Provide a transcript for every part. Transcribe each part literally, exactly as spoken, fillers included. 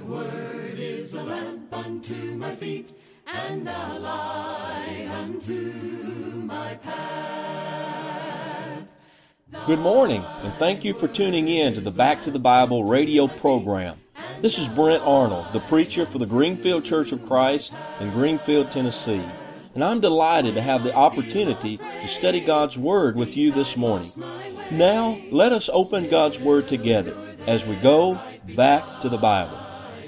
word is a lamp unto my feet, and a light unto my path. Good morning, and thank you for tuning in to the Back to the Bible radio program. This is Brent Arnold, the preacher for the Greenfield Church of Christ in Greenfield, Tennessee. And I'm delighted to have the opportunity to study God's Word with you this morning. Now, let us open God's Word together as we go back to the Bible.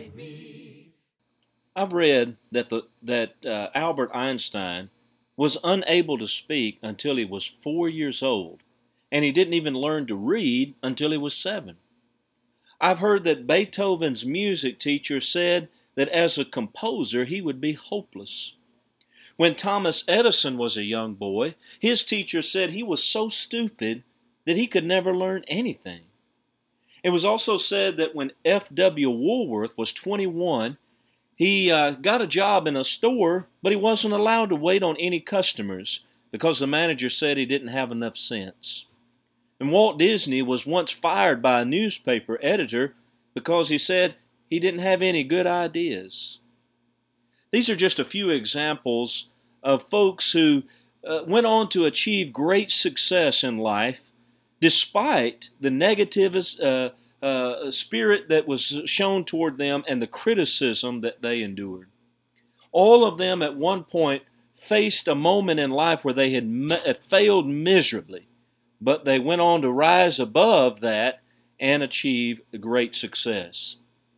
I've read that the, that uh, Albert Einstein was unable to speak until he was four years old, and he didn't even learn to read until he was seven. I've heard that Beethoven's music teacher said that as a composer he would be hopeless. When Thomas Edison was a young boy, his teacher said he was so stupid that he could never learn anything. It was also said that when F W Woolworth was twenty-one, he uh, got a job in a store, but he wasn't allowed to wait on any customers because the manager said he didn't have enough sense. And Walt Disney was once fired by a newspaper editor because he said he didn't have any good ideas. These are just a few examples of folks who uh, went on to achieve great success in life despite the negative uh, uh, spirit that was shown toward them and the criticism that they endured. All of them at one point faced a moment in life where they had me- failed miserably, but they went on to rise above that and achieve great success.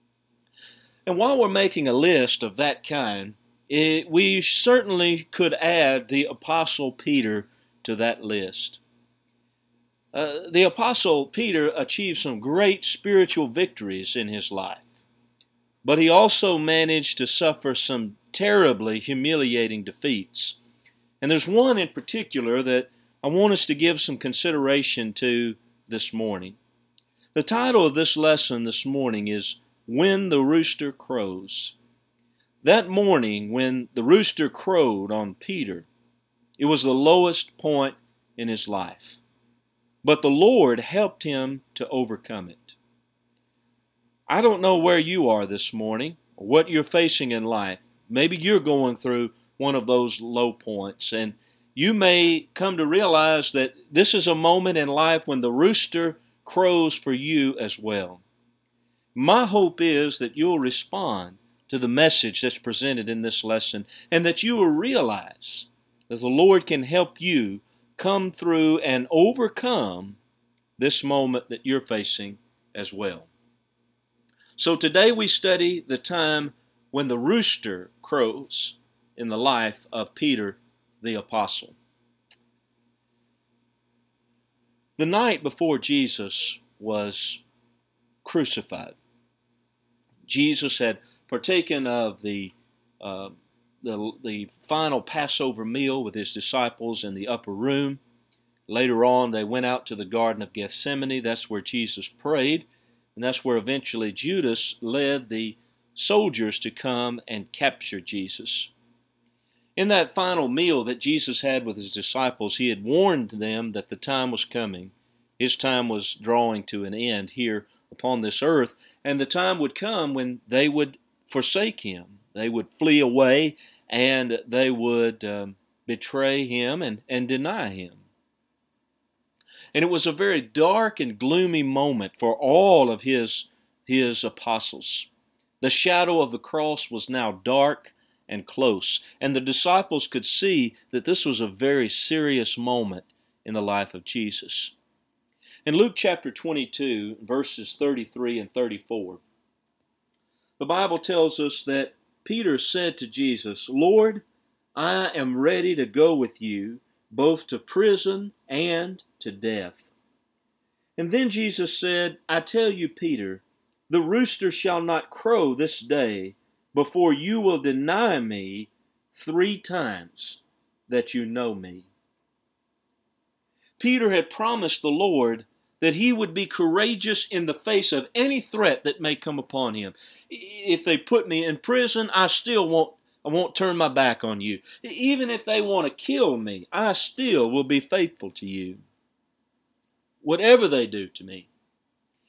And while we're making a list of that kind, it, we certainly could add the Apostle Peter to that list. Uh, the Apostle Peter achieved some great spiritual victories in his life, but he also managed to suffer some terribly humiliating defeats. And there's one in particular that I want us to give some consideration to this morning. The title of this lesson this morning is When the Rooster Crows. That morning when the rooster crowed on Peter, it was the lowest point in his life. But the Lord helped him to overcome it. I don't know where you are this morning, or what you're facing in life. Maybe you're going through one of those low points, and you may come to realize that this is a moment in life when the rooster crows for you as well. My hope is that you'll respond to the message that's presented in this lesson, and that you will realize that the Lord can help you come through and overcome this moment that you're facing as well. So today we study the time when the rooster crows in the life of Peter the Apostle. The night before Jesus was crucified, Jesus had partaken of the uh, The, the final Passover meal with his disciples in the upper room. Later on, they went out to the Garden of Gethsemane. That's where Jesus prayed, and that's where eventually Judas led the soldiers to come and capture Jesus. In that final meal that Jesus had with his disciples, he had warned them that the time was coming. His time was drawing to an end here upon this earth, and the time would come when they would forsake him. They would flee away, and they would um, betray him and, and deny him. And it was a very dark and gloomy moment for all of his, his apostles. The shadow of the cross was now dark and close, and the disciples could see that this was a very serious moment in the life of Jesus. In Luke chapter twenty-two, verses thirty-three and thirty-four, the Bible tells us that Peter said to Jesus, "Lord, I am ready to go with you, both to prison and to death." And then Jesus said, "I tell you, Peter, the rooster shall not crow this day before you will deny me three times that you know me." Peter had promised the Lord that he would be courageous in the face of any threat that may come upon him. If they put me in prison, I still won't, I won't turn my back on you. Even if they want to kill me, I still will be faithful to you. Whatever they do to me.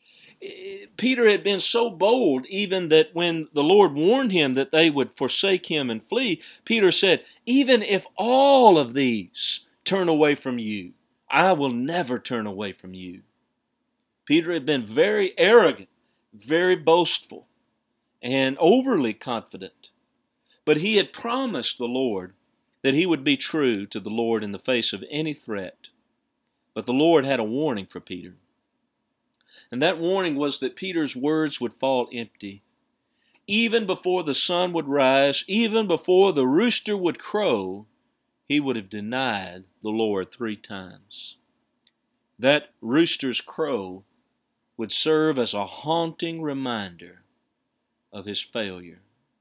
Peter had been so bold, even that when the Lord warned him that they would forsake him and flee, Peter said, even if all of these turn away from you, I will never turn away from you. Peter had been very arrogant, very boastful, and overly confident. But he had promised the Lord that he would be true to the Lord in the face of any threat. But the Lord had a warning for Peter. And that warning was that Peter's words would fall empty. Even before the sun would rise, even before the rooster would crow, he would have denied the Lord three times. That rooster's crow would serve as a haunting reminder of his failure.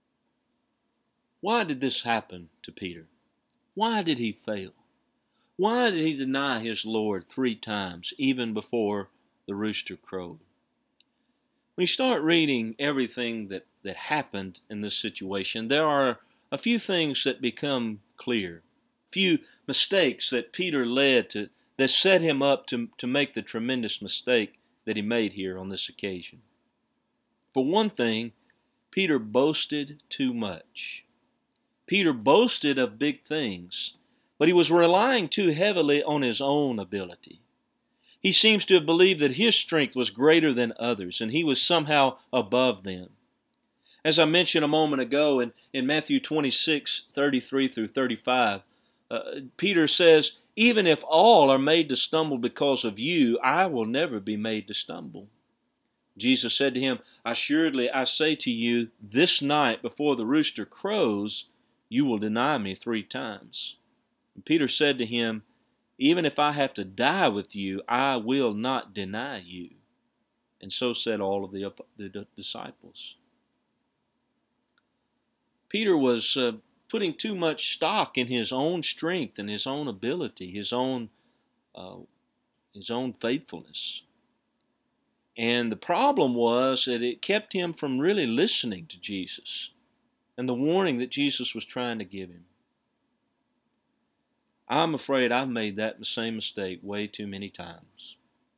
Why did this happen to Peter? Why did he fail? Why did he deny his Lord three times, even before the rooster crowed? When you start reading everything that, that happened in this situation, there are a few things that become clear. Few mistakes that Peter led to that set him up to, to make the tremendous mistake that he made here on this occasion. For one thing, Peter boasted too much. Peter boasted of big things, but he was relying too heavily on his own ability. He seems to have believed that his strength was greater than others, and he was somehow above them. As I mentioned a moment ago in, in Matthew twenty-six, thirty-three through thirty-five, uh, Peter says, even if all are made to stumble because of you, I will never be made to stumble. Jesus said to him, assuredly I say to you, this night before the rooster crows, you will deny me three times. And Peter said to him, even if I have to die with you, I will not deny you. And so said all of the, the disciples. Peter was uh, putting too much stock in his own strength and his own ability, his own, uh, his own faithfulness. And the problem was that it kept him from really listening to Jesus and the warning that Jesus was trying to give him. I'm afraid I've made that same mistake way too many times.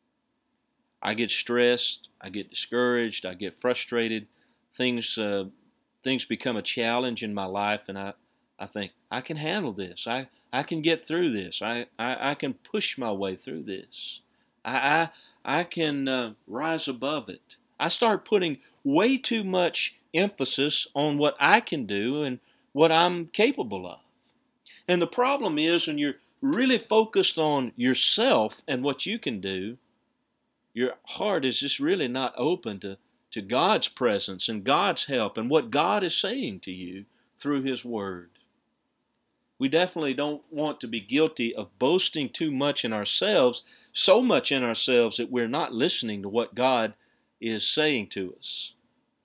I get stressed, I get discouraged, I get frustrated. Things uh, things become a challenge in my life, and I, I think, I can handle this. I, I can get through this. I, I, I can push my way through this. I, I, I can uh, rise above it. I start putting way too much emphasis on what I can do and what I'm capable of. And the problem is when you're really focused on yourself and what you can do, your heart is just really not open to, to God's presence and God's help and what God is saying to you through His Word. We definitely don't want to be guilty of boasting too much in ourselves, so much in ourselves that we're not listening to what God is saying to us.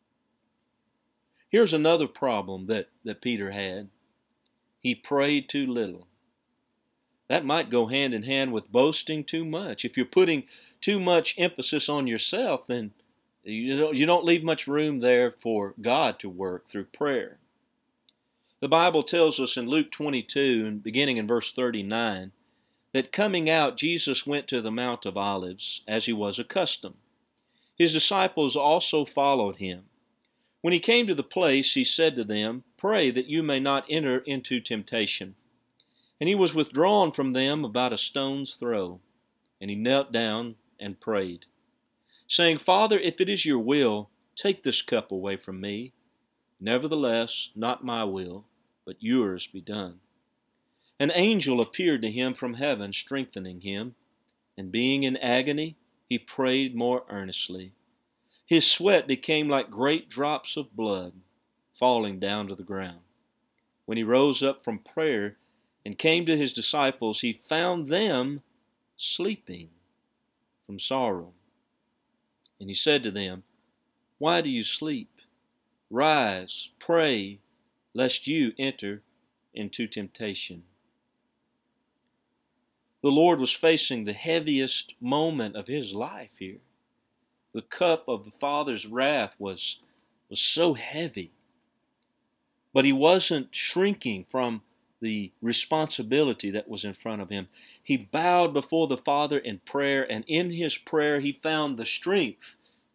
Here's another problem that, that Peter had. He prayed too little. That might go hand in hand with boasting too much. If you're putting too much emphasis on yourself, then you don't, you don't leave much room there for God to work through prayer. The Bible tells us in Luke twenty-two, and beginning in verse thirty-nine, that coming out, Jesus went to the Mount of Olives as he was accustomed. His disciples also followed him. When he came to the place, he said to them, pray that you may not enter into temptation. And he was withdrawn from them about a stone's throw. And he knelt down and prayed, saying, Father, if it is your will, take this cup away from me. Nevertheless, not my will, but yours be done. An angel appeared to him from heaven, strengthening him. And being in agony, he prayed more earnestly. His sweat became like great drops of blood falling down to the ground. When he rose up from prayer and came to his disciples, he found them sleeping from sorrow. And he said to them, why do you sleep? Rise, pray, lest you enter into temptation. The Lord was facing the heaviest moment of his life here. The cup of the Father's wrath was, was so heavy. But he wasn't shrinking from the responsibility that was in front of him. He bowed before the Father in prayer, and in his prayer he found the strength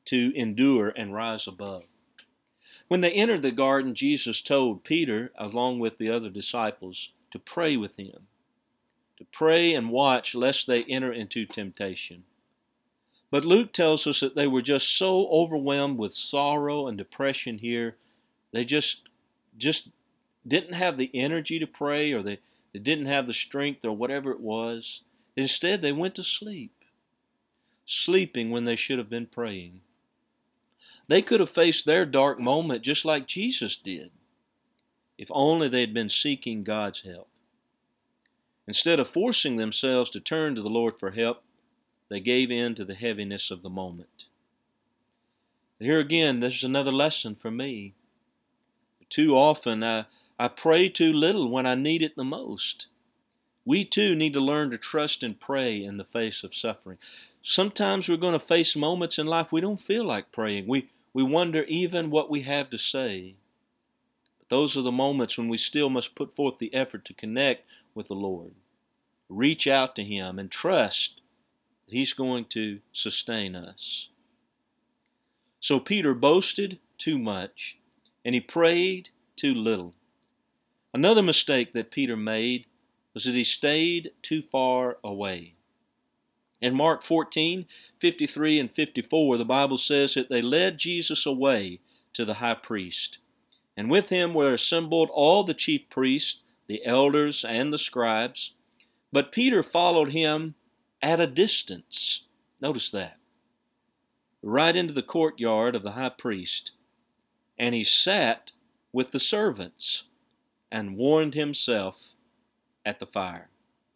to endure and rise above. When they entered the garden, Jesus told Peter, along with the other disciples, to pray with him, to pray and watch lest they enter into temptation. But Luke tells us that they were just so overwhelmed with sorrow and depression here, they just, just didn't have the energy to pray, or they, they didn't have the strength, or whatever it was. Instead, they went to sleep, sleeping when they should have been praying. They could have faced their dark moment just like Jesus did, if only they had been seeking God's help. Instead of forcing themselves to turn to the Lord for help, they gave in to the heaviness of the moment. Here again, there's another lesson for me. Too often, I, I pray too little when I need it the most. We too need to learn to trust and pray in the face of suffering. Sometimes we're going to face moments in life we don't feel like praying. We, we wonder even what we have to say. But those are the moments when we still must put forth the effort to connect with the Lord. Reach out to Him and trust that He's going to sustain us. So Peter boasted too much, and he prayed too little. Another mistake that Peter made was that he stayed too far away. In Mark fourteen, fifty-three and fifty-four, the Bible says that they led Jesus away to the high priest, and with him were assembled all the chief priests, the elders, and the scribes. But Peter followed him at a distance. Notice that. Right into the courtyard of the high priest. And he sat with the servants and warmed himself at the fire.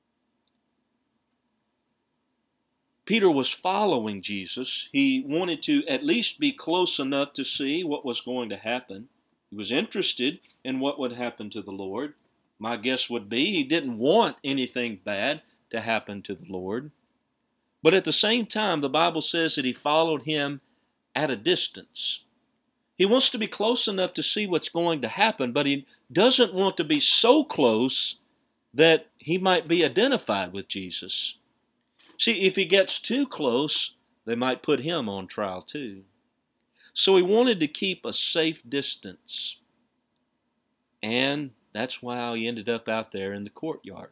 Peter was following Jesus. He wanted to at least be close enough to see what was going to happen. He was interested in what would happen to the Lord. My guess would be he didn't want anything bad to happen to the Lord. But at the same time, the Bible says that he followed him at a distance. He wants to be close enough to see what's going to happen, but he doesn't want to be so close that he might be identified with Jesus. See, if he gets too close, they might put him on trial too. So he wanted to keep a safe distance. And that's why he ended up out there in the courtyard.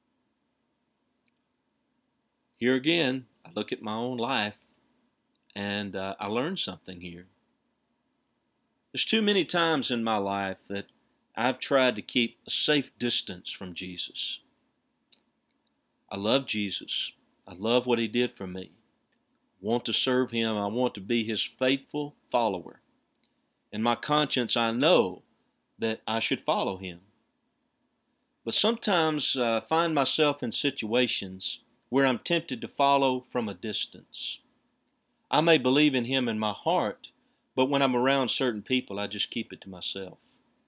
Here again, I look at my own life, and uh, I learned something here. There's too many times in my life that I've tried to keep a safe distance from Jesus. I love Jesus. I love what He did for me. I want to serve Him. I want to be His faithful follower. In my conscience, I know that I should follow Him. But sometimes I find myself in situations where I'm tempted to follow from a distance. I may believe in Him in my heart, but when I'm around certain people, I just keep it to myself.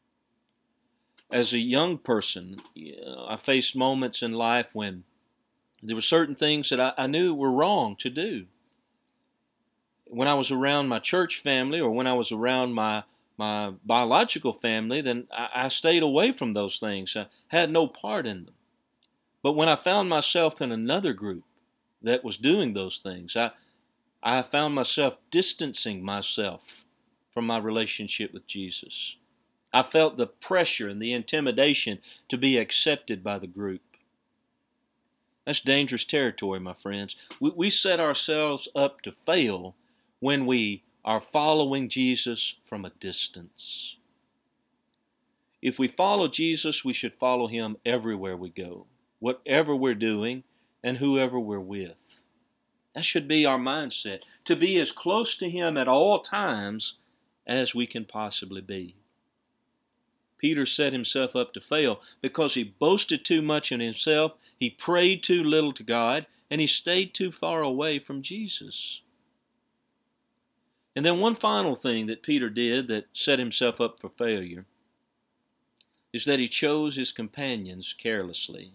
As a young person, you know, I faced moments in life when there were certain things that I, I knew were wrong to do. When I was around my church family, or when I was around my, my biological family, then I, I stayed away from those things. I had no part in them. But when I found myself in another group that was doing those things, I, I found myself distancing myself from my relationship with Jesus. I felt the pressure and the intimidation to be accepted by the group. That's dangerous territory, my friends. We, we set ourselves up to fail when we are following Jesus from a distance. If we follow Jesus, we should follow Him everywhere we go, whatever we're doing, and whoever we're with. That should be our mindset, to be as close to Him at all times as we can possibly be. Peter set himself up to fail because he boasted too much in himself, he prayed too little to God, and he stayed too far away from Jesus. And then one final thing that Peter did that set himself up for failure is that he chose his companions carelessly.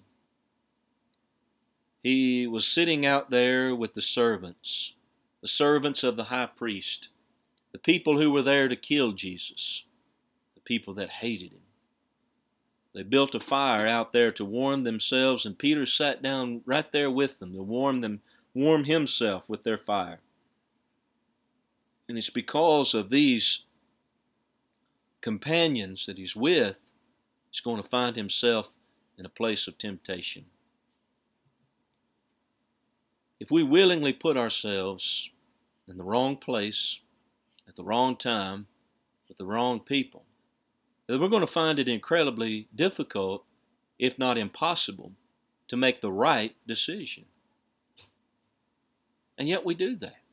He was sitting out there with the servants, the servants of the high priest, the people who were there to kill Jesus, the people that hated Him. They built a fire out there to warm themselves, and Peter sat down right there with them to warm them, warm himself with their fire. And it's because of these companions that he's with, he's going to find himself in a place of temptation. If we willingly put ourselves in the wrong place, at the wrong time, with the wrong people, then we're going to find it incredibly difficult, if not impossible, to make the right decision. And yet we do that.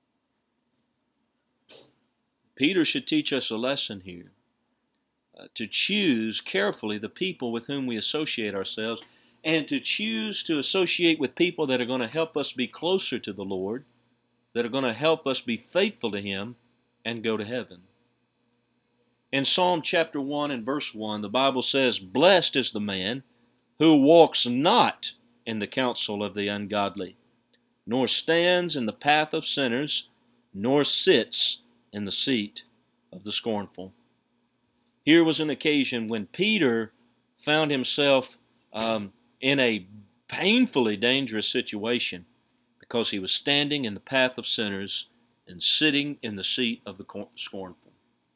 Peter should teach us a lesson here, uh, to choose carefully the people with whom we associate ourselves, and to choose to associate with people that are going to help us be closer to the Lord, that are going to help us be faithful to Him and go to heaven. In Psalm chapter one and verse one, the Bible says, "Blessed is the man who walks not in the counsel of the ungodly, nor stands in the path of sinners, nor sits in the seat of the scornful." Here was an occasion when Peter found himself um, in a painfully dangerous situation because he was standing in the path of sinners and sitting in the seat of the scornful.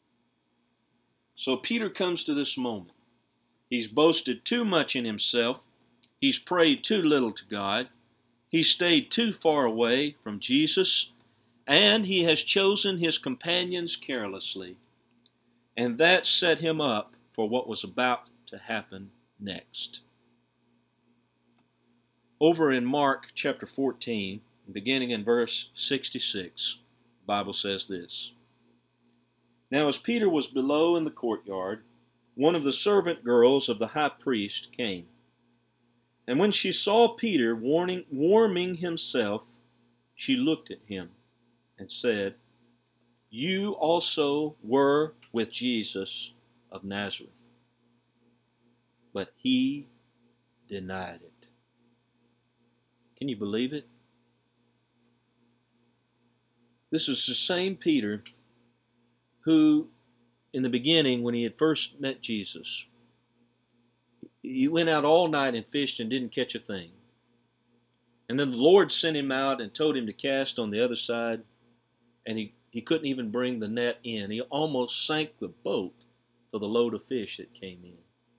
So Peter comes to this moment. He's boasted too much in himself. He's prayed too little to God. He's stayed too far away from Jesus. And he has chosen his companions carelessly. And that set him up for what was about to happen next. Over in Mark chapter fourteen, beginning in verse sixty-six, the Bible says this: "Now as Peter was below in the courtyard, one of the servant girls of the high priest came. And when she saw Peter warming, warming himself, she looked at him and said, 'You also were with Jesus of Nazareth.' But he denied it." Can you believe it? This is the same Peter who, in the beginning, when he had first met Jesus, he went out all night and fished and didn't catch a thing. And then the Lord sent him out and told him to cast on the other side, and he, he couldn't even bring the net in. He almost sank the boat for the load of fish that came in.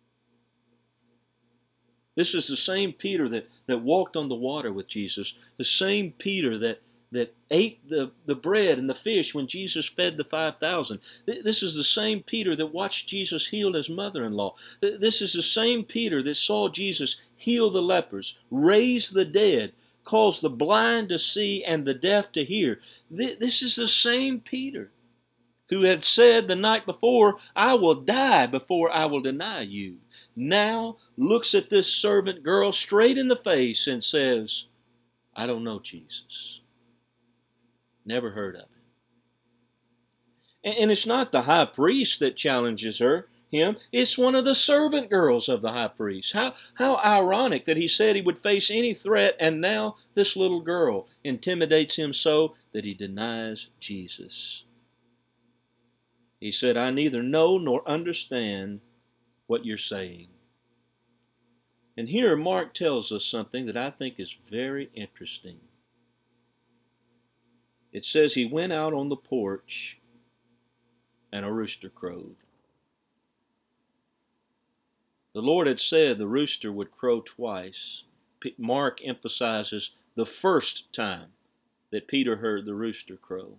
This is the same Peter that, that walked on the water with Jesus, the same Peter that, that ate the, the bread and the fish when Jesus fed the five thousand. This is the same Peter that watched Jesus heal his mother-in-law. This is the same Peter that saw Jesus heal the lepers, raise the dead, cause the blind to see and the deaf to hear. This is the same Peter who had said the night before, "I will die before I will deny you," now looks at this servant girl straight in the face and says, "I don't know Jesus. Never heard of him." And it's not the high priest that challenges her, him. It's one of the servant girls of the high priest. How, how ironic that he said he would face any threat, and now this little girl intimidates him so that he denies Jesus. He said, "I neither know nor understand what you're saying." And here Mark tells us something that I think is very interesting. It says he went out on the porch and a rooster crowed. The Lord had said the rooster would crow twice. Mark emphasizes the first time that Peter heard the rooster crow.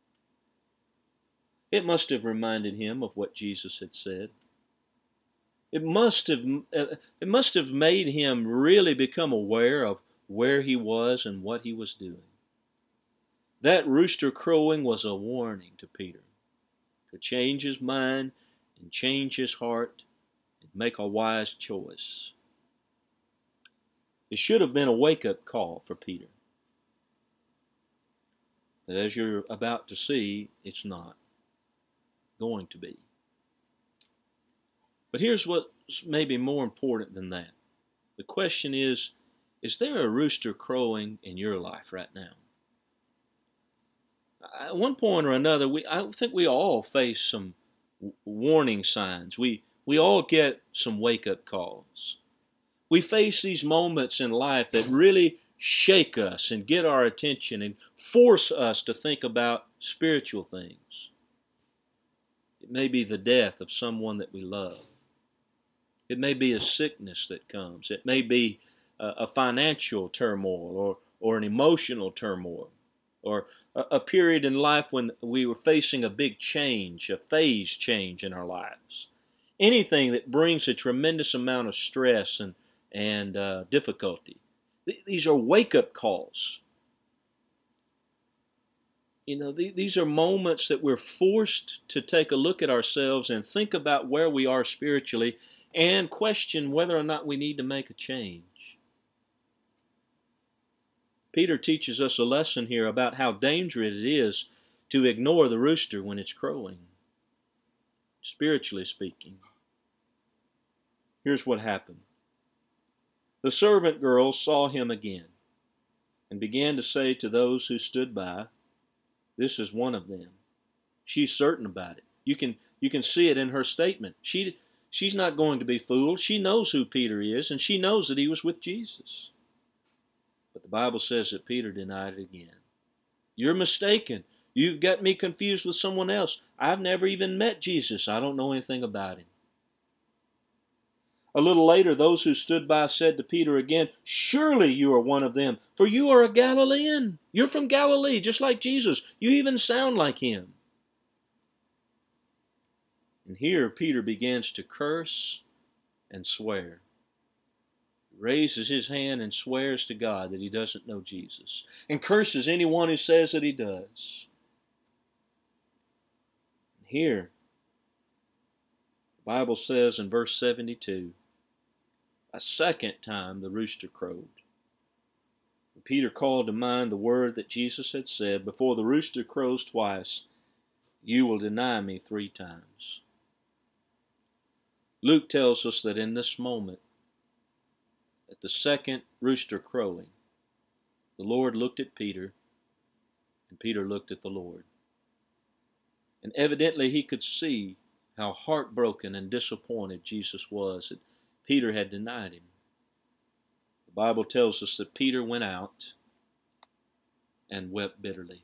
It must have reminded him of what Jesus had said. It must have, uh, it must have made him really become aware of where he was and what he was doing. That rooster crowing was a warning to Peter to change his mind and change his heart and make a wise choice. It should have been a wake-up call for Peter. But as you're about to see, it's not going to be. But here's what's maybe more important than that. The question is, is there a rooster crowing in your life right now? At one point or another, we I think we all face some warning signs. We, we all get some wake-up calls. We face these moments in life that really shake us and get our attention and force us to think about spiritual things. It may be the death of someone that we love. It may be a sickness that comes. It may be a, a financial turmoil or, or an emotional turmoil, or a, a period in life when we were facing a big change, a phase change in our lives. Anything that brings a tremendous amount of stress and, and uh, difficulty. Th- these are wake-up calls. You know, th- these are moments that we're forced to take a look at ourselves and think about where we are spiritually and question whether or not we need to make a change. Peter teaches us a lesson here about how dangerous it is to ignore the rooster when it's crowing, spiritually speaking. Here's what happened. The servant girl saw him again and began to say to those who stood by, "This is one of them." She's certain about it. You can you can see it in her statement. She she's not going to be fooled. She knows who Peter is, and she knows that he was with Jesus. But the Bible says that Peter denied it again. "You're mistaken. You've got me confused with someone else. I've never even met Jesus. I don't know anything about him." A little later, those who stood by said to Peter again, "Surely you are one of them, for you are a Galilean. You're from Galilee, just like Jesus. You even sound like him." And here Peter begins to curse and swear. He raises his hand and swears to God that he doesn't know Jesus, and curses anyone who says that he does. And here, the Bible says in verse seventy-two, a second time the rooster crowed. And Peter called to mind the word that Jesus had said, "Before the rooster crows twice, you will deny me three times." Luke tells us that in this moment, at the second rooster crowing, the Lord looked at Peter, and Peter looked at the Lord. And evidently he could see how heartbroken and disappointed Jesus was that Peter had denied him. The Bible tells us that Peter went out and wept bitterly.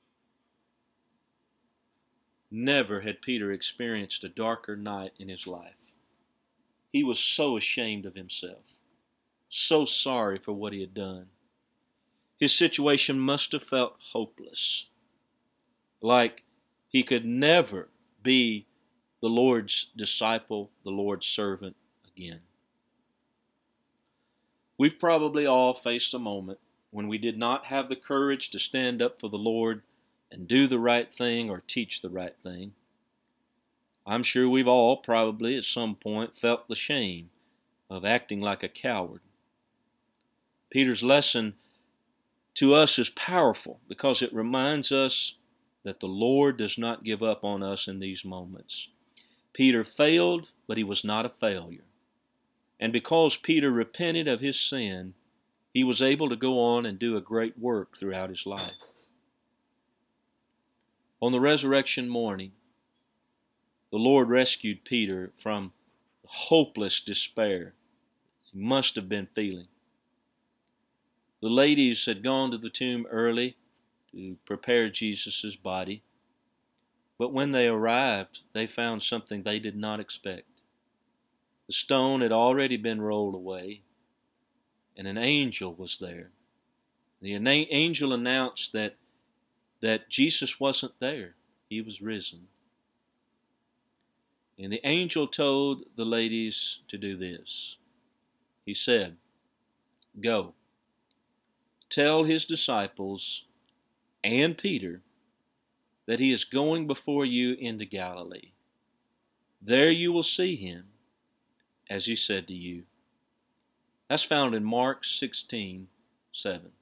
Never had Peter experienced a darker night in his life. He was so ashamed of himself, so sorry for what he had done. His situation must have felt hopeless, like he could never be the Lord's disciple, the Lord's servant again. We've probably all faced a moment when we did not have the courage to stand up for the Lord and do the right thing or teach the right thing. I'm sure we've all probably at some point felt the shame of acting like a coward. Peter's lesson to us is powerful because it reminds us that the Lord does not give up on us in these moments. Peter failed, but he was not a failure. And because Peter repented of his sin, he was able to go on and do a great work throughout his life. On the resurrection morning, the Lord rescued Peter from hopeless despair he must have been feeling. The ladies had gone to the tomb early to prepare Jesus' body, but when they arrived, they found something they did not expect. The stone had already been rolled away, and an angel was there. The angel announced that, that Jesus wasn't there. He was risen. And the angel told the ladies to do this. He said, "Go, tell his disciples and Peter that he is going before you into Galilee. There you will see him, as he said to you." That's found in Mark sixteen seven.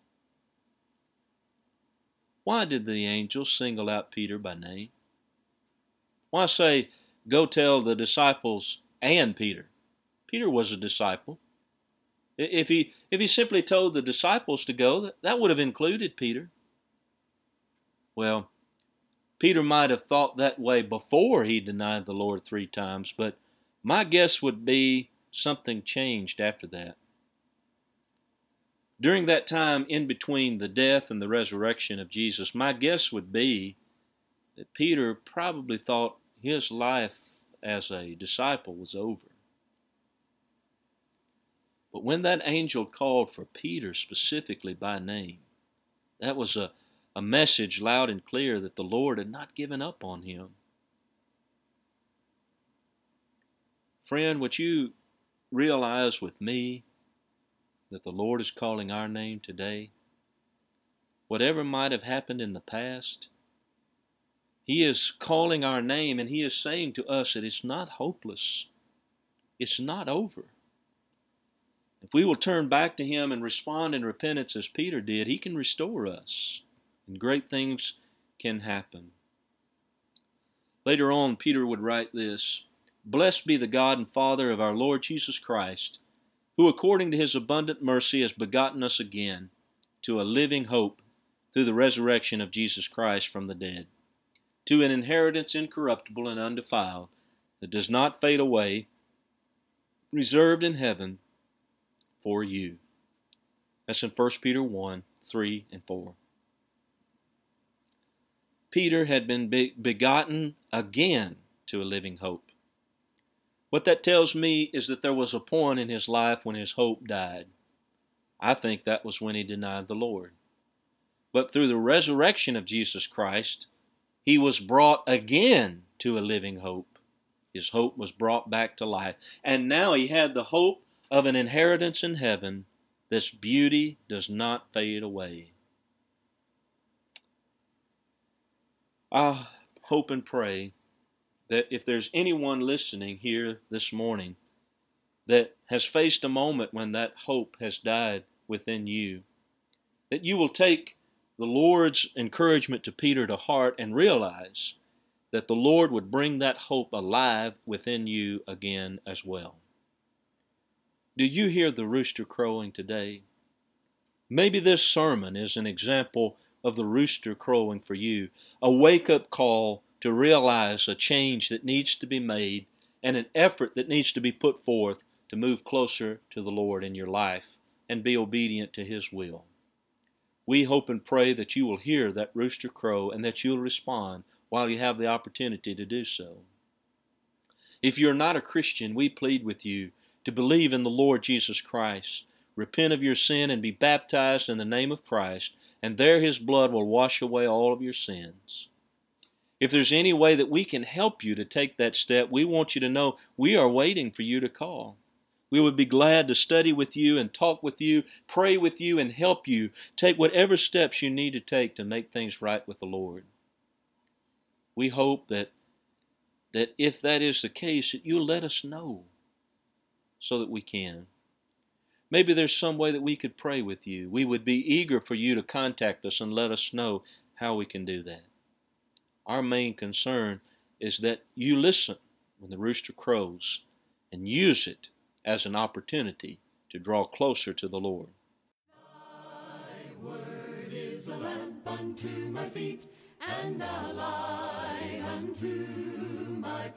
Why did the angel single out Peter by name? Why say, "Go tell the disciples and Peter"? Peter was a disciple. If he, if he simply told the disciples to go, that would have included Peter. Well, Peter might have thought that way before he denied the Lord three times, but my guess would be something changed after that. During that time in between the death and the resurrection of Jesus, my guess would be that Peter probably thought his life as a disciple was over. But when that angel called for Peter specifically by name, that was a, a message loud and clear that the Lord had not given up on him. Friend, would you realize with me that the Lord is calling our name today? Whatever might have happened in the past, He is calling our name, and He is saying to us that it's not hopeless. It's not over. If we will turn back to Him and respond in repentance as Peter did, He can restore us, and great things can happen. Later on, Peter would write this, "Blessed be the God and Father of our Lord Jesus Christ, who according to His abundant mercy has begotten us again to a living hope through the resurrection of Jesus Christ from the dead, to an inheritance incorruptible and undefiled, that does not fade away, reserved in heaven for you." That's in First Peter one, three, and four. Peter had been be- begotten again to a living hope. What that tells me is that there was a point in his life when his hope died. I think that was when he denied the Lord. But through the resurrection of Jesus Christ, he was brought again to a living hope. His hope was brought back to life. And now he had the hope of an inheritance in heaven. This beauty does not fade away. I hope and pray that if there's anyone listening here this morning that has faced a moment when that hope has died within you, that you will take the Lord's encouragement to Peter to heart and realize that the Lord would bring that hope alive within you again as well. Do you hear the rooster crowing today? Maybe this sermon is an example of the rooster crowing for you, a wake-up call to realize a change that needs to be made and an effort that needs to be put forth to move closer to the Lord in your life and be obedient to His will. We hope and pray that you will hear that rooster crow and that you'll respond while you have the opportunity to do so. If you're not a Christian, we plead with you to believe in the Lord Jesus Christ, repent of your sin, and be baptized in the name of Christ, and there His blood will wash away all of your sins. If there's any way that we can help you to take that step, we want you to know we are waiting for you to call. We would be glad to study with you and talk with you, pray with you, and help you take whatever steps you need to take to make things right with the Lord. We hope that, that if that is the case, that you'll let us know so that we can. Maybe there's some way that we could pray with you. We would be eager for you to contact us and let us know how we can do that. Our main concern is that you listen when the rooster crows and use it as an opportunity to draw closer to the Lord. Thy word is a lamp unto my feet and a light unto my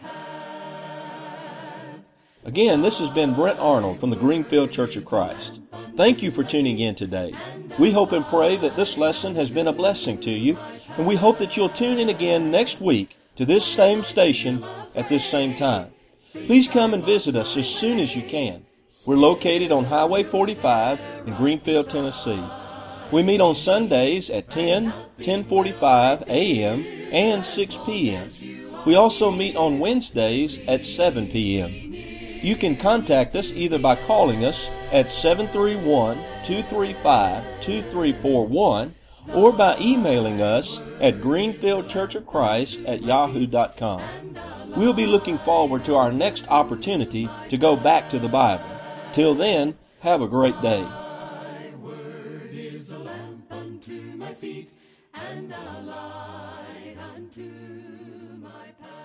path. Again, this has been Brent Arnold from the Greenfield Church of Christ. Thank you for tuning in today. We hope and pray that this lesson has been a blessing to you, and we hope that you'll tune in again next week to this same station at this same time. Please come and visit us as soon as you can. We're located on Highway forty-five in Greenfield, Tennessee. We meet on Sundays at ten, ten forty-five a.m. and six p.m. We also meet on Wednesdays at seven p.m. You can contact us either by calling us at seven three one, two three five, two three four one or by emailing us at greenfield church of christ at yahoo dot com. We'll be looking forward to our next opportunity to go back to the Bible. Till then, have a great day. Thy word is a lamp unto my feet and a light unto my path.